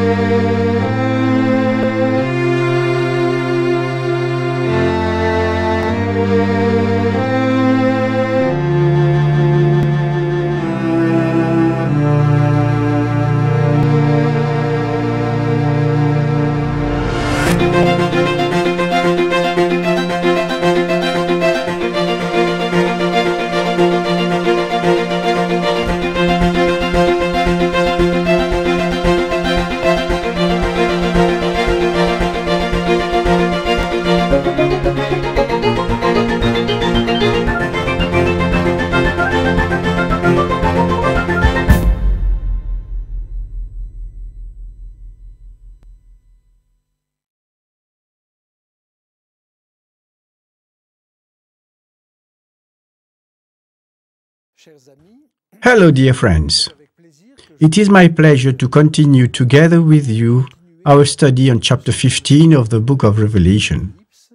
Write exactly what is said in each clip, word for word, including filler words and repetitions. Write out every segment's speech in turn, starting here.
Hello, dear friends. It is my pleasure to continue together with you our study on chapter fifteen of the book of Revelation.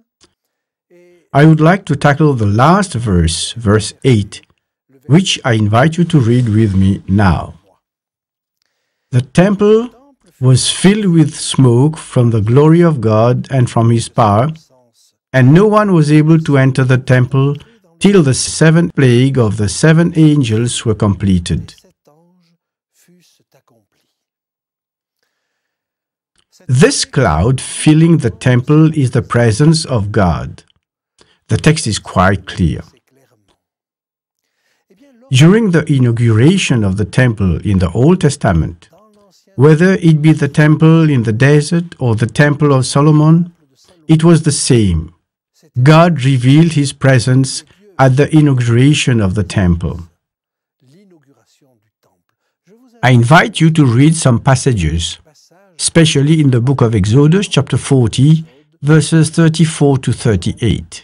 I would like to tackle the last verse, verse eight, which I invite you to read with me now. The temple was filled with smoke from the glory of God and from His power, and no one was able to enter the temple till the seventh plague of the seven angels were completed. This cloud filling the temple is the presence of God. The text is quite clear. During the inauguration of the temple in the Old Testament, whether it be the temple in the desert or the temple of Solomon, it was the same. God revealed His presence at the inauguration of the temple. I invite you to read some passages, especially in the book of Exodus, chapter forty, verses thirty-four to thirty-eight.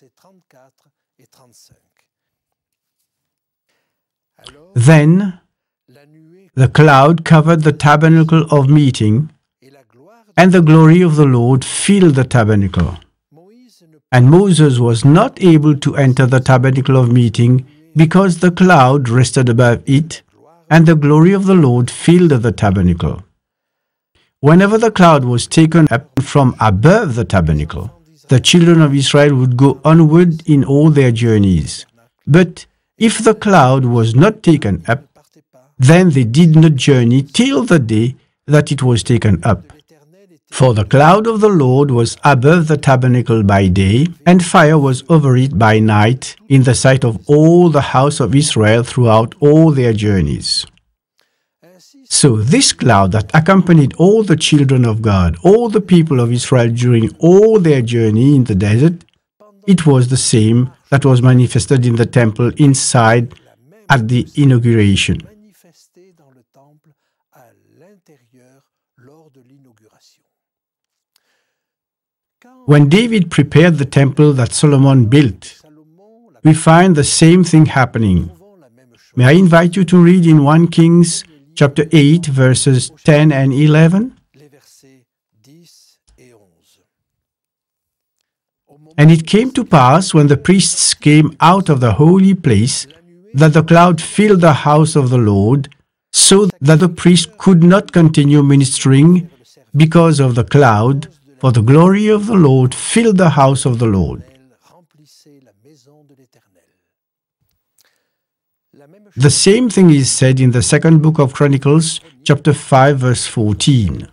Then the cloud covered the tabernacle of meeting, and the glory of the Lord filled the tabernacle. And Moses was not able to enter the tabernacle of meeting because the cloud rested above it, and the glory of the Lord filled the tabernacle. Whenever the cloud was taken up from above the tabernacle, the children of Israel would go onward in all their journeys. But if the cloud was not taken up, then they did not journey till the day that it was taken up. For the cloud of the Lord was above the tabernacle by day, and fire was over it by night, in the sight of all the house of Israel throughout all their journeys. So this cloud that accompanied all the children of God, all the people of Israel during all their journey in the desert, it was the same that was manifested in the temple inside at the inauguration. When David prepared the temple that Solomon built, we find the same thing happening. May I invite you to read in First Kings chapter eight, verses ten and eleven? And it came to pass, when the priests came out of the holy place, that the cloud filled the house of the Lord, so that the priest could not continue ministering because of the cloud, for the glory of the Lord filled the house of the Lord. The same thing is said in the second book of Chronicles, chapter five, verse fourteen.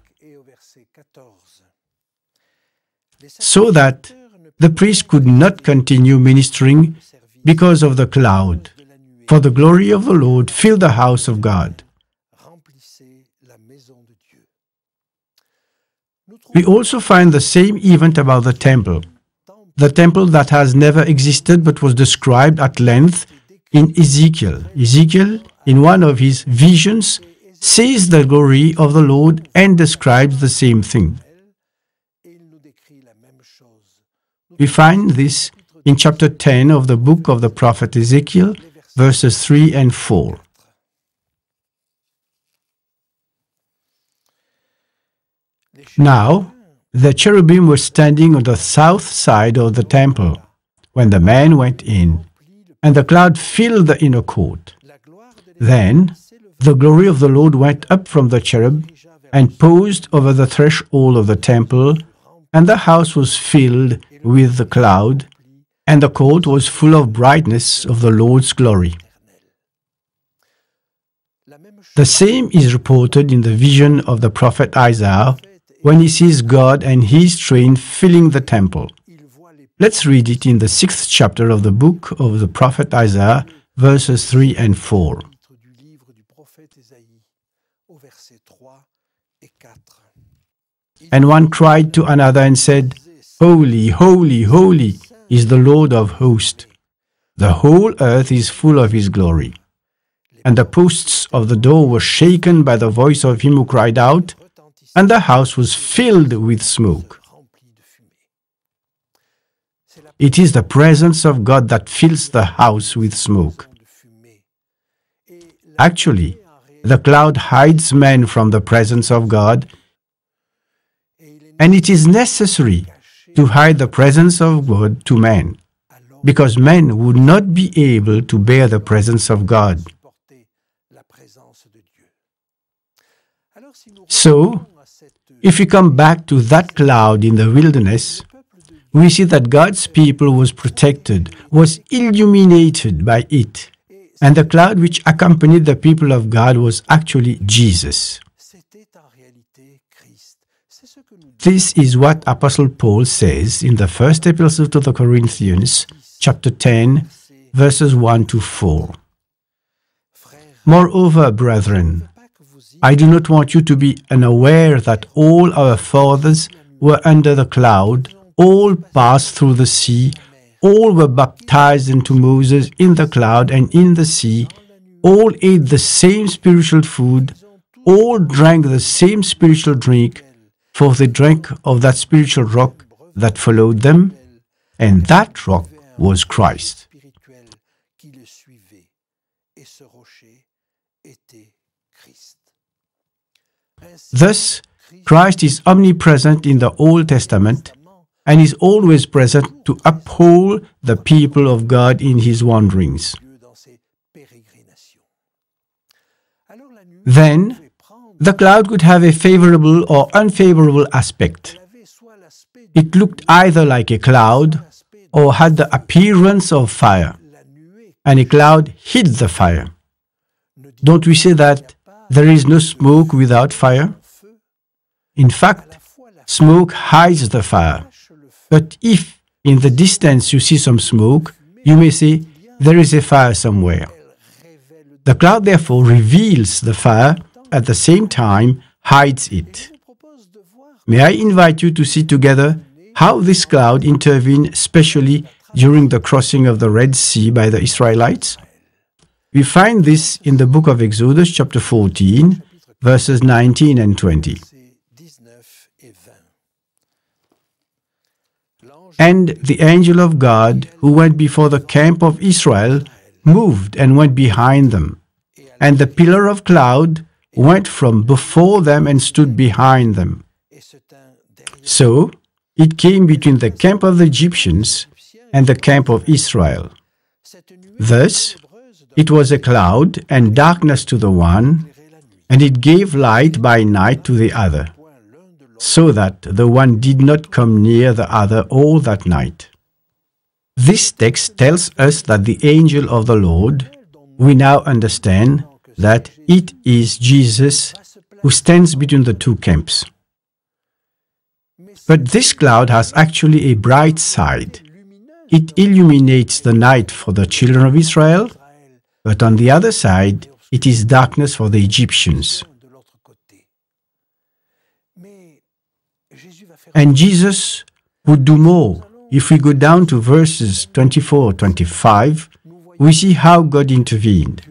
So that the priest could not continue ministering because of the cloud, for the glory of the Lord filled the house of God. We also find the same event about the temple. The temple that has never existed but was described at length in Ezekiel. Ezekiel, in one of his visions, sees the glory of the Lord and describes the same thing. We find this in chapter ten of the book of the prophet Ezekiel, verses three and four. Now, the cherubim were standing on the south side of the temple when the man went in, and the cloud filled the inner court. Then the glory of the Lord went up from the cherub and paused over the threshold of the temple, and the house was filled with the cloud, and the court was full of brightness of the Lord's glory. The same is reported in the vision of the prophet Isaiah when he sees God and his train filling the temple. Let's read it in the sixth chapter of the book of the prophet Isaiah, verses three and four. And one cried to another and said, Holy, holy, holy is the Lord of hosts. The whole earth is full of his glory. And the posts of the door were shaken by the voice of him who cried out, and the house was filled with smoke. It is the presence of God that fills the house with smoke. Actually, the cloud hides men from the presence of God, and it is necessary to hide the presence of God to men, because men would not be able to bear the presence of God. So, if we come back to that cloud in the wilderness, we see that God's people was protected, was illuminated by it, and the cloud which accompanied the people of God was actually Jesus. This is what Apostle Paul says in the first epistle to the Corinthians, chapter ten, verses one to four. Moreover, brethren, I do not want you to be unaware that all our fathers were under the cloud, all passed through the sea, all were baptized into Moses in the cloud and in the sea, all ate the same spiritual food, all drank the same spiritual drink, for they drank of that spiritual rock that followed them, and that rock was Christ. Thus, Christ is omnipresent in the Old Testament and is always present to uphold the people of God in his wanderings. Then, the cloud could have a favorable or unfavorable aspect. It looked either like a cloud or had the appearance of fire, and a cloud hid the fire. Don't we say that there is no smoke without fire? In fact, smoke hides the fire. But if in the distance you see some smoke, you may say, there is a fire somewhere. The cloud therefore reveals the fire, at the same time hides it. May I invite you to see together how this cloud intervened, especially during the crossing of the Red Sea by the Israelites? We find this in the book of Exodus, chapter fourteen, verses nineteen and twenty. And the angel of God, who went before the camp of Israel, moved and went behind them. And the pillar of cloud went from before them and stood behind them. So it came between the camp of the Egyptians and the camp of Israel. Thus, it was a cloud and darkness to the one, and it gave light by night to the other, so that the one did not come near the other all that night. This text tells us that the angel of the Lord, we now understand that it is Jesus who stands between the two camps. But this cloud has actually a bright side. It illuminates the night for the children of Israel, but on the other side, it is darkness for the Egyptians. And Jesus would do more. If we go down to verses twenty-four to twenty-five, we see how God intervened.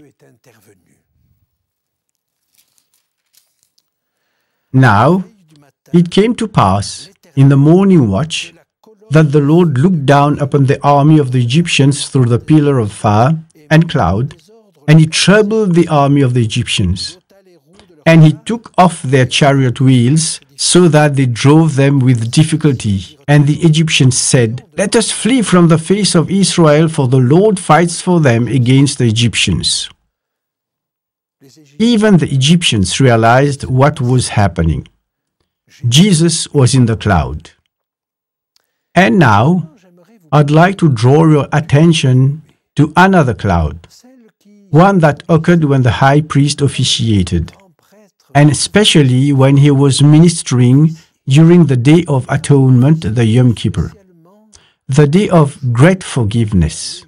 Now, it came to pass in the morning watch that the Lord looked down upon the army of the Egyptians through the pillar of fire and cloud, and he troubled the army of the Egyptians. And he took off their chariot wheels, so that they drove them with difficulty. And the Egyptians said, "Let us flee from the face of Israel, for the Lord fights for them against the Egyptians." even the Egyptians realized what was happening. Jesus was in the cloud. And now, I'd like to draw your attention to another cloud, one that occurred when the high priest officiated, and especially when he was ministering during the Day of Atonement, the Yom Kippur, the Day of Great Forgiveness,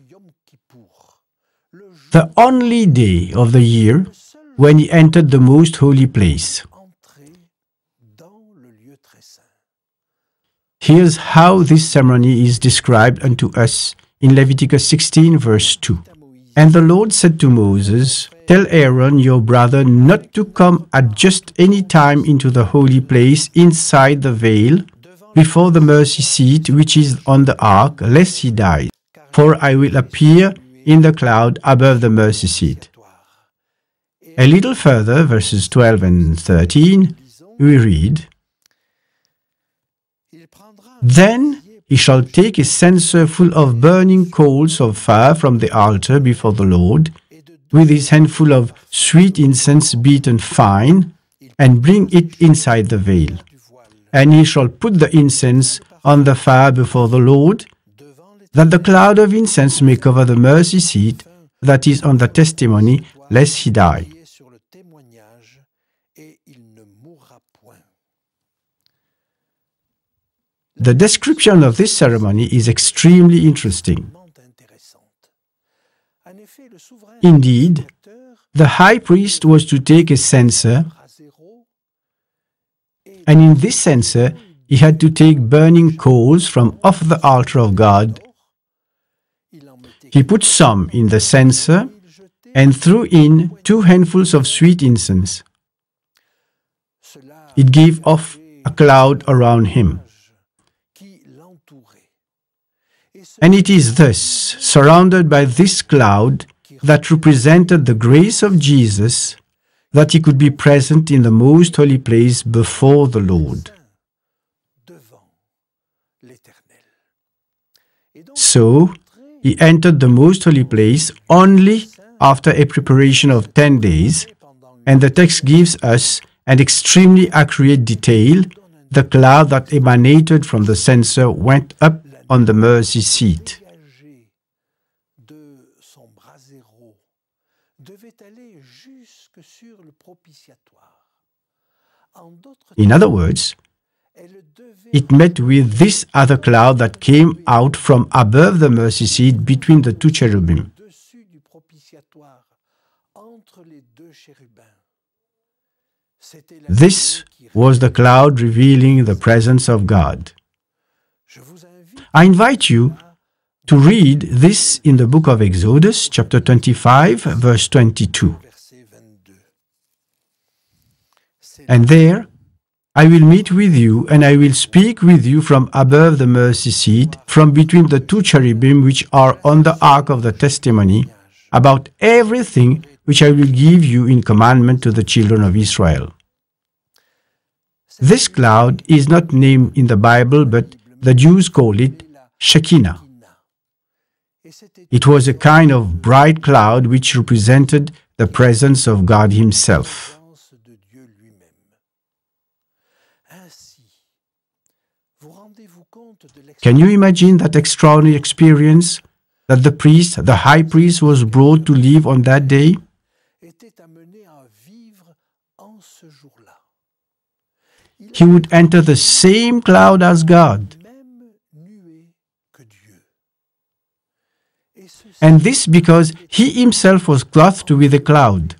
the only day of the year when he entered the most holy place. Here's how this ceremony is described unto us in Leviticus sixteen, verse two. And the Lord said to Moses, Tell Aaron your brother not to come at just any time into the holy place inside the veil, before the mercy seat which is on the ark, lest he die. For I will appear in the cloud above the mercy seat. A little further, verses twelve and thirteen, we read, Then he shall take a censer full of burning coals of fire from the altar before the Lord, with his handful of sweet incense beaten fine, and bring it inside the veil. And he shall put the incense on the fire before the Lord, that the cloud of incense may cover the mercy seat that is on the testimony, lest he die. The description of this ceremony is extremely interesting. Indeed, the high priest was to take a censer, and in this censer he had to take burning coals from off the altar of God. He put some in the censer and threw in two handfuls of sweet incense. It gave off a cloud around him. And it is thus, surrounded by this cloud that represented the grace of Jesus, that he could be present in the most holy place before the Lord. So, he entered the most holy place only after a preparation of ten days, and the text gives us an extremely accurate detail. The cloud that emanated from the censer went up on the mercy seat. In other words, it met with this other cloud that came out from above the mercy seat between the two cherubim. This was the cloud revealing the presence of God. I invite you to read this in the book of Exodus, chapter twenty-five, verse twenty-two. And there, I will meet with you, and I will speak with you from above the mercy seat, from between the two cherubim which are on the ark of the testimony, about everything which I will give you in commandment to the children of Israel. This cloud is not named in the Bible, but the Jews call it Shekinah. It was a kind of bright cloud which represented the presence of God Himself. Can you imagine that extraordinary experience that the priest, the high priest, was brought to live on that day? He would enter the same cloud as God. And this because he himself was clothed with a cloud.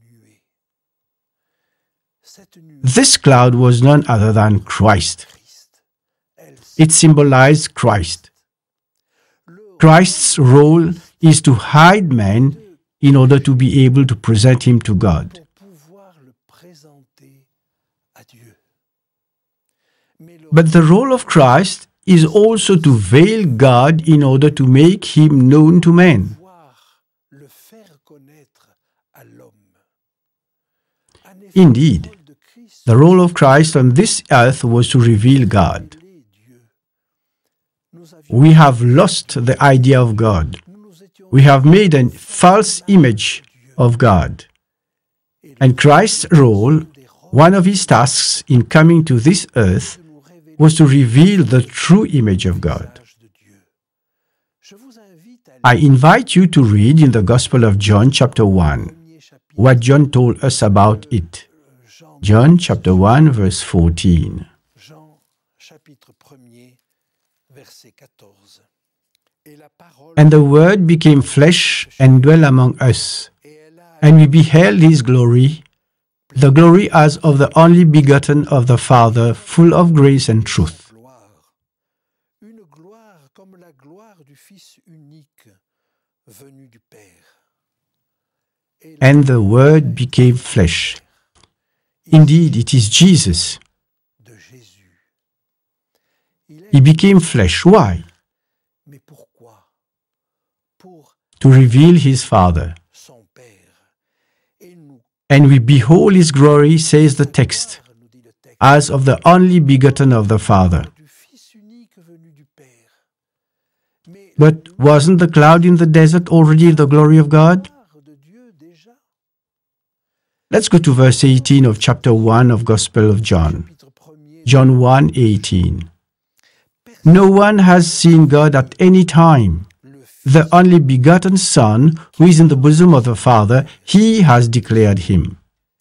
This cloud was none other than Christ. It symbolized Christ. Christ's role is to hide man in order to be able to present him to God. But the role of Christ is also to veil God in order to make him known to man. Indeed, the role of Christ on this earth was to reveal God. We have lost the idea of God. We have made a false image of God. And Christ's role, one of his tasks in coming to this earth, was to reveal the true image of God. I invite you to read in the Gospel of John chapter one what John told us about it. John chapter one verse fourteen. And the Word became flesh and dwelt among us, and we beheld his glory, the glory as of the only begotten of the Father, full of grace and truth. And the Word became flesh. Indeed, it is Jesus. He became flesh. Why? To reveal his Father. And we behold his glory, says the text, as of the only begotten of the Father. But wasn't the cloud in the desert already the glory of God? Let's go to verse eighteen of chapter one of Gospel of John. John one eighteen. No one has seen God at any time. The only begotten Son, who is in the bosom of the Father, he has declared him.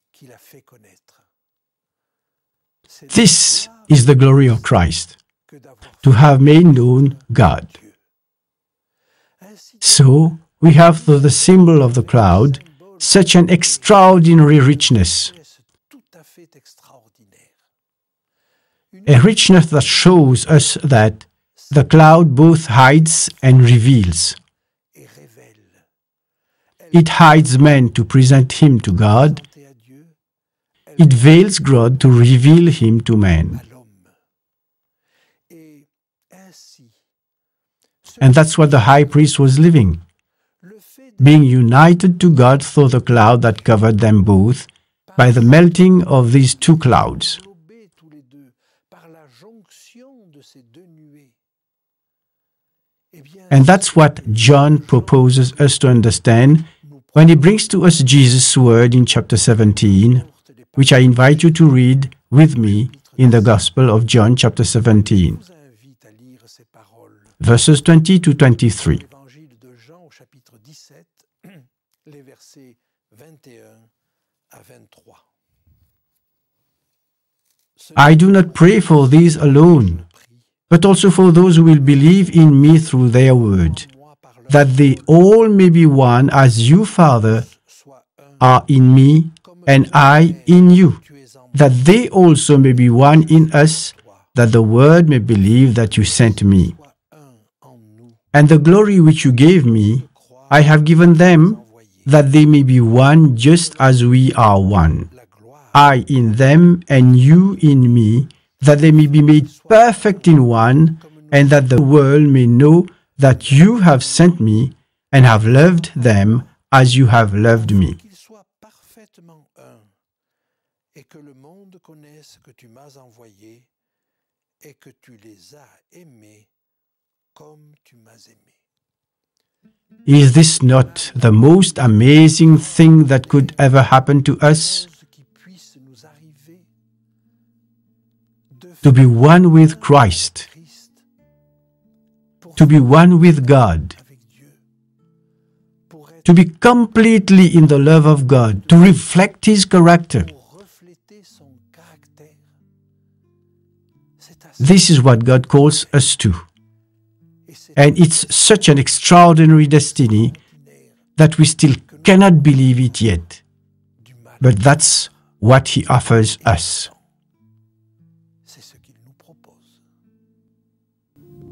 This is the glory of Christ, to have made known God. So, we have through the symbol of the cloud such an extraordinary richness. A richness that shows us that the cloud both hides and reveals. It hides man to present him to God. It veils God to reveal him to man. And that's what the high priest was living, being united to God through the cloud that covered them both by the melting of these two clouds. And that's what John proposes us to understand when he brings to us Jesus' word in chapter seventeen, which I invite you to read with me in the Gospel of John chapter seventeen, verses twenty to twenty-three. I do not pray for these alone, but also for those who will believe in me through their word, that they all may be one as you, Father, are in me, and I in you, that they also may be one in us, that the world may believe that you sent me. And the glory which you gave me, I have given them, that they may be one just as we are one. I in them, and you in me, that they may be made perfect in one, and that the world may know that you have sent me, and have loved them as you have loved me. Is this not the most amazing thing that could ever happen to us? To be one with Christ, to be one with God, to be completely in the love of God, to reflect His character. This is what God calls us to. And it's such an extraordinary destiny that we still cannot believe it yet. But that's what He offers us.